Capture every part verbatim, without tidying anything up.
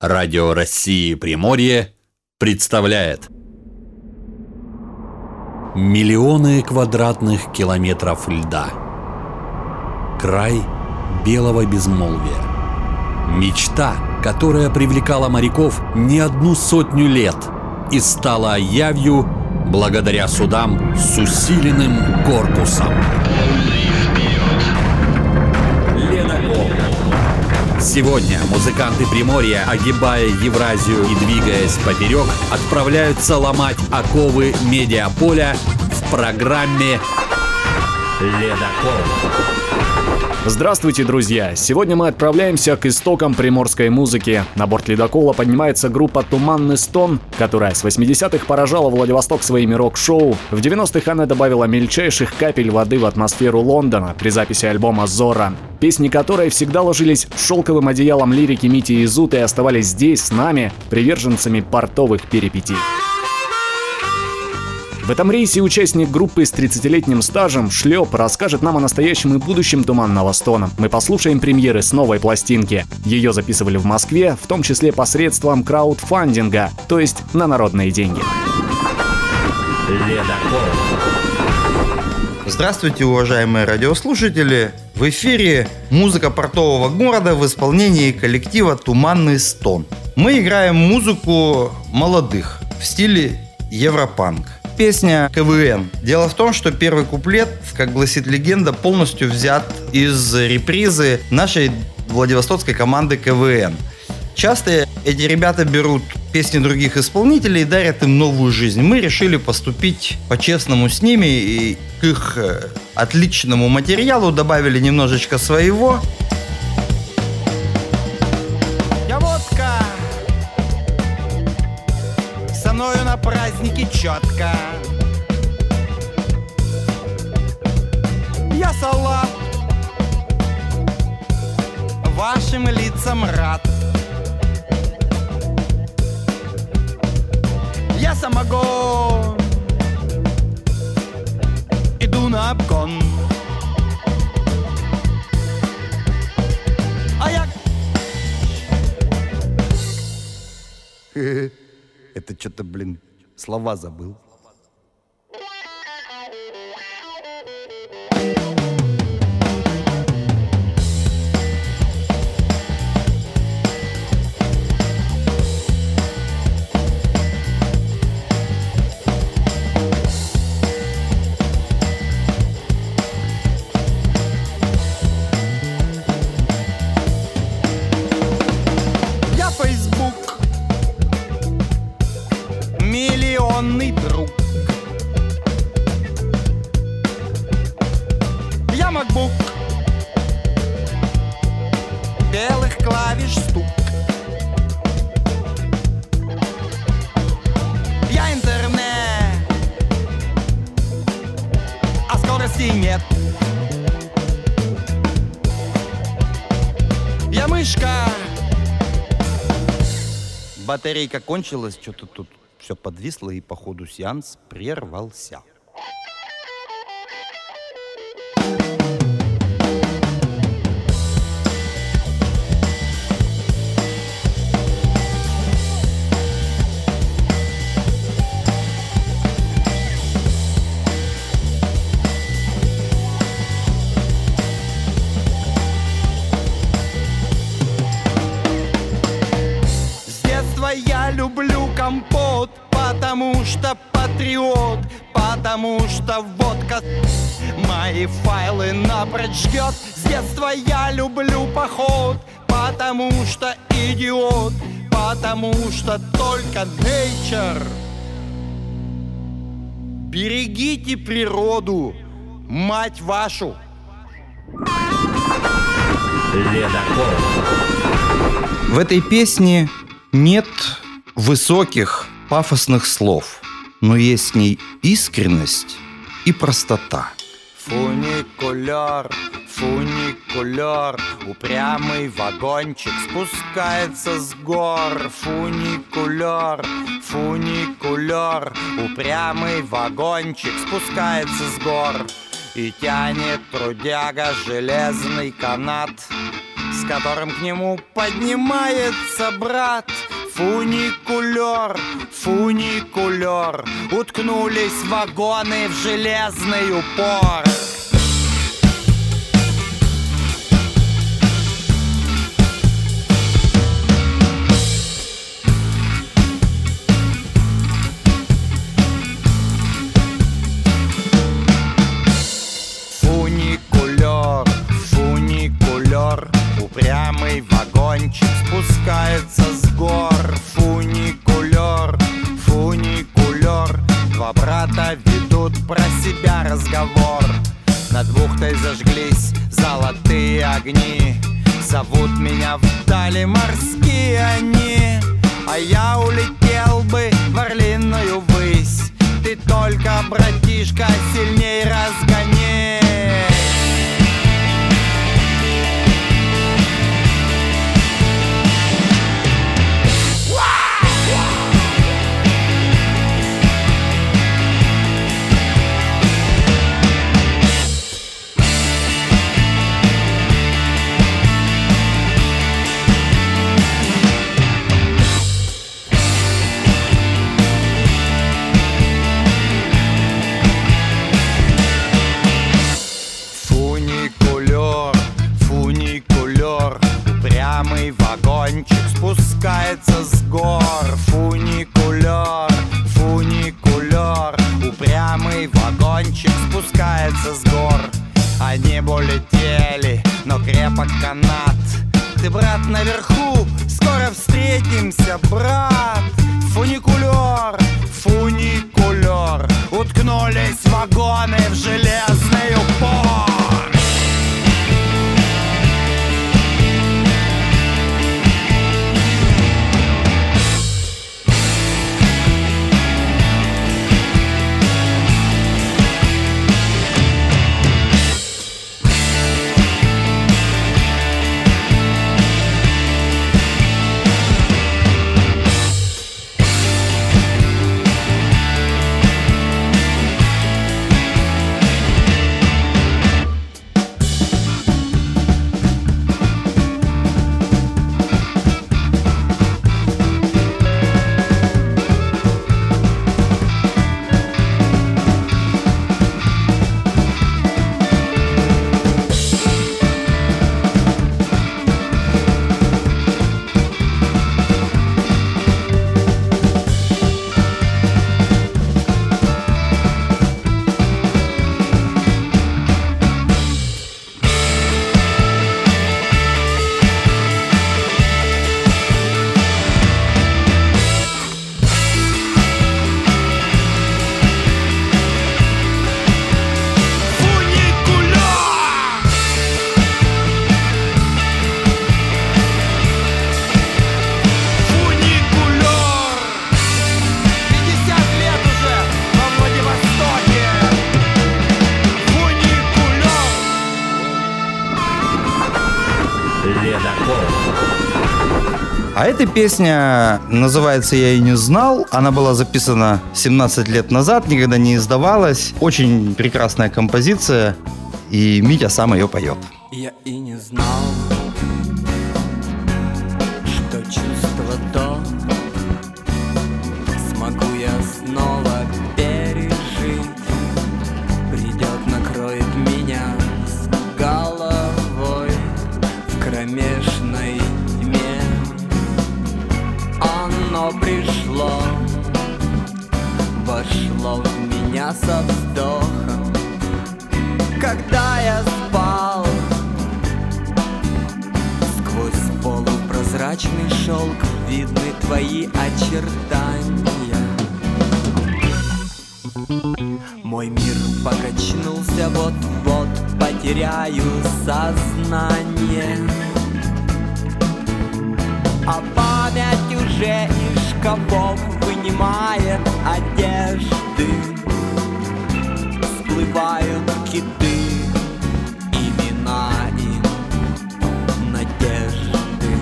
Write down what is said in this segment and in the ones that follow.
Радио России Приморье представляет миллионы квадратных километров льда. Край белого безмолвия. Мечта, которая привлекала моряков не одну сотню лет и стала явью благодаря судам с усиленным корпусом. Ледокол. Сегодня музыканты Приморья, огибая Евразию и двигаясь поперек, отправляются ломать оковы медиаполя в программе «Ледокол». Здравствуйте, друзья! Сегодня мы отправляемся к истокам приморской музыки. На борт ледокола поднимается группа «Туманный стон», которая с восьмидесятых поражала Владивосток своими рок-шоу. В девяностых она добавила мельчайших капель воды в атмосферу Лондона при записи альбома «Зора», песни которой всегда ложились шелковым одеялом лирики Мити и Зуты и оставались здесь, с нами, приверженцами портовых перипетий. В этом рейсе участник группы с тридцатилетним стажем Шлеп расскажет нам о настоящем и будущем Туманного стона. Мы послушаем премьеры с новой пластинки. Ее записывали в Москве, в том числе посредством краудфандинга, то есть на народные деньги. Ледокол. Здравствуйте, уважаемые радиослушатели! В эфире музыка портового города в исполнении коллектива «Туманный стон». Мы играем музыку молодых в стиле европанк. Песня КВН. Дело в том, что первый куплет, как гласит легенда, полностью взят из репризы нашей владивостокской команды КВН. Часто эти ребята берут песни других исполнителей и дарят им новую жизнь. Мы решили поступить по-честному с ними и к их отличному материалу добавили немножечко своего. Я водка, со мною на празднике четко. Я салат, вашим лицам рад. Я самогон, иду на обгон. А я... Это что-то, блин, слова забыл. Я Facebook, миллионный друг. Я MacBook, белых клавиш стук. Я интернет, а скорости нет. Я мышка, Батарейка кончилась, что-то тут все подвисло, и по ходу сеанс прервался. Я люблю компот, потому что патриот, потому что водка мои файлы напрочь жгет. С детства я люблю поход, потому что идиот, потому что только nature. Берегите природу, мать вашу. Ледокол. В этой песне нет высоких, пафосных слов, но есть в ней искренность и простота. Фуникулер, фуникулер, упрямый вагончик спускается с гор. Фуникулер, фуникулер, упрямый вагончик спускается с гор. И тянет трудяга железный канат с которым к нему поднимается брат. Фуникулер, фуникулер, уткнулись вагоны в железный упор. Фуникулер, фуникулер, упрямый вагончик спускается с гор. Фуникулер, фуникулер, два брата ведут про себя разговор. Над бухтой зажглись золотые огни. Зовут меня вдали морские они. А я улетел бы в орлиную высь. Ты только, братишка, сильней разгони. Вагончик спускается с гор. Фуникулер, фуникулер, упрямый вагончик спускается с гор. Они бы улетели, но крепок канат. Ты, брат, наверху, скоро встретимся, брат. Фуникулер, фуникулер, уткнулись вагоны в железный упор. А эта песня называется «Я и не знал». Она была записана семнадцать лет назад, никогда не издавалась. Очень прекрасная композиция, и Митя сам ее поет. Я и не знал, что чувство то смогу я снова пережить. Придет, накроет меня с головой в кромешной тьме. Оно пришло, вошло в меня со вздохом, когда я спал. Сквозь полупрозрачный шелк видны твои очертания. Мой мир покачнулся, вот-вот потеряю сознание. А память уже из шкафов вынимает одежды. Всплывают киты, имена им надежды.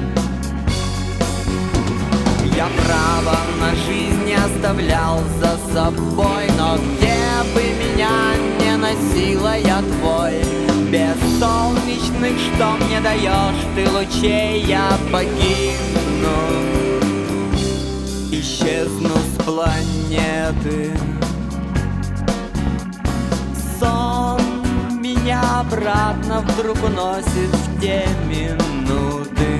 Я право на жизнь оставлял за собой, но где бы меня не носила, я твой без солнечных, что мне даешь ты лучей, я погибну, исчезну с планеты. Сон меня обратно вдруг уносит в те минуты.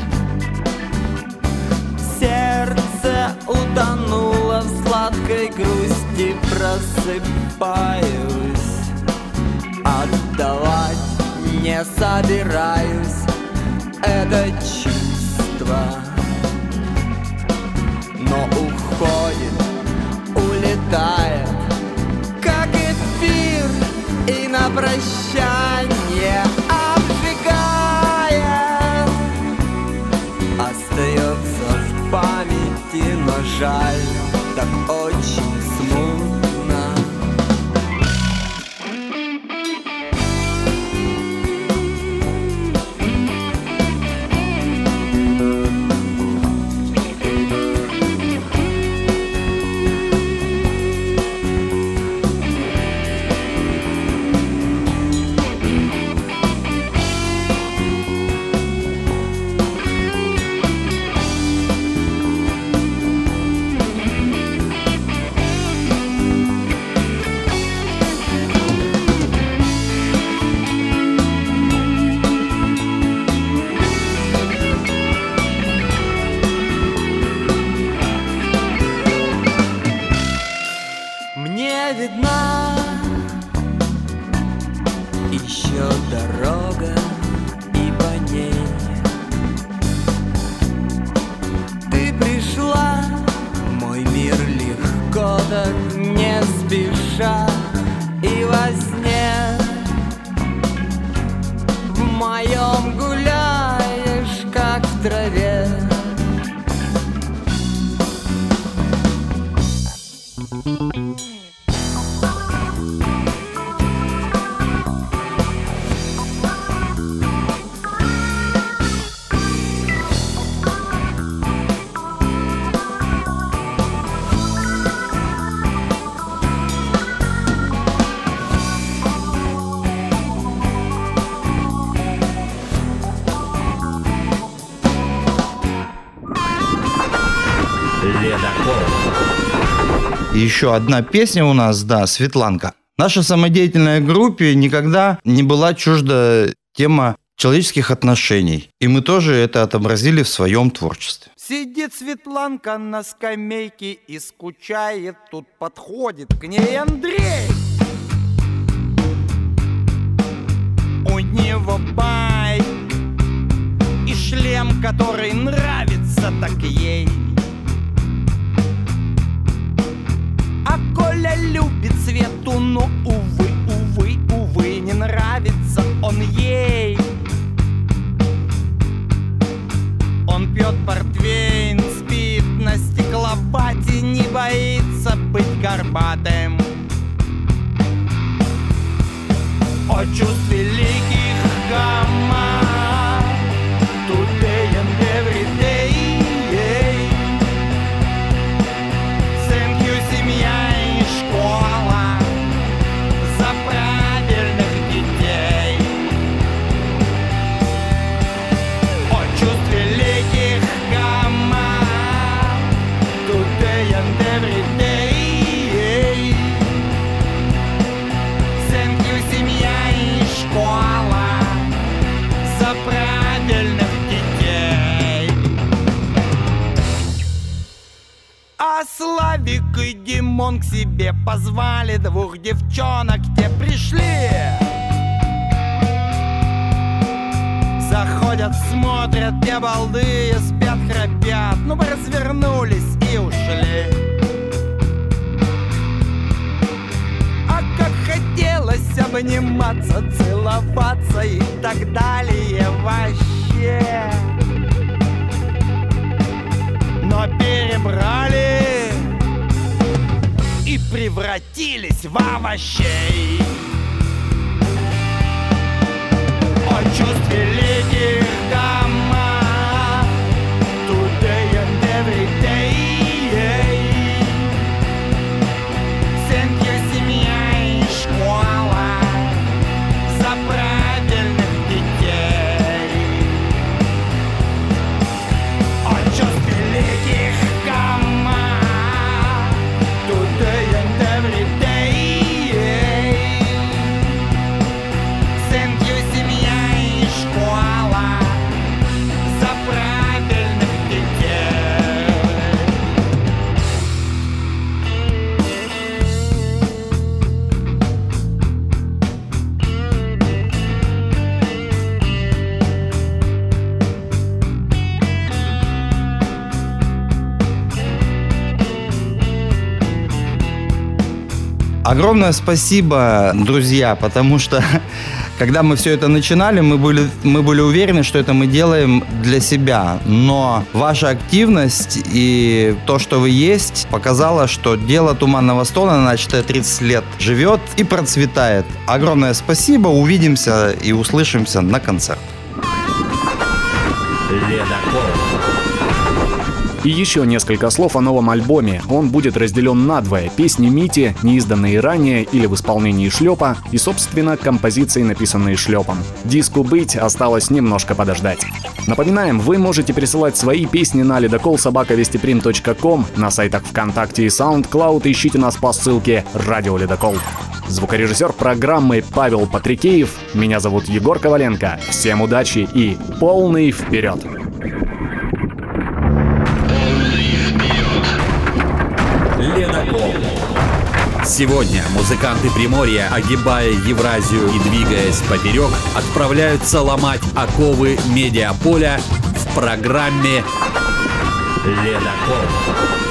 Сердце утонуло в сладкой грусти, просыпаюсь, отдавать не собираюсь это чувство, но уходит, улетает, как эфир, и на прощание обжигает. Остается в памяти, но жаль, так очень смутно. Видна еще дорога, и по ней ты пришла в мой мир легко, так не спеша, и во сне в моем гуляешь, как в траве. И еще одна песня у нас, да, Светланка. Наша самодеятельная группе никогда не была чужда тема человеческих отношений. И мы тоже это отобразили в своем творчестве. Сидит Светланка на скамейке и скучает. Тут подходит к ней Андрей. У него байк и шлем, который нравится так ей. А Коля любит Свету, но, увы, увы, увы, не нравится он ей. Он пьет портвейн, спит на стекловате, не боится быть горбатым. О чувстве великих команд, today and every day. Thank you, семья и школа, за правильных детей. О чувстве великих команд, today and every day. Thank you, семья и школа, за правильных детей. А Славик и Димон к себе позвали двух девчонок, те пришли. Заходят, смотрят, те балды, спят, храпят, ну развернулись и ушли. А как хотелось обниматься, целоваться и так далее вообще. Но перебрали и превратились в овощей. О чувстве великих команд, today and every day. Thank you, семья и школа, за правильных Огромное спасибо, друзья, потому что когда мы все это начинали, мы были, мы были уверены, что это мы делаем для себя. Но ваша активность и то, что вы есть, показало, что дело Туманного Стона, начатое тридцать лет, живет и процветает. Огромное спасибо, увидимся и услышимся на концерте. Ледокол. И еще несколько слов о новом альбоме. Он будет разделен надвое: песни Мити, неизданные ранее или в исполнении Шлепа, и, собственно, композиции, написанные Шлепом. Диску «Быть» осталось немножко подождать. Напоминаем, вы можете присылать свои песни на ледокол собака вестиприм точка ком, на сайтах ВКонтакте и SoundCloud, ищите нас по ссылке «Радио Ледокол». Звукорежиссер программы Павел Патрикеев. Меня зовут Егор Коваленко. Всем удачи и полный вперед! Ледокол. Сегодня музыканты Приморья, огибая Евразию и двигаясь поперек, отправляются ломать оковы медиаполя в программе «Ледокол».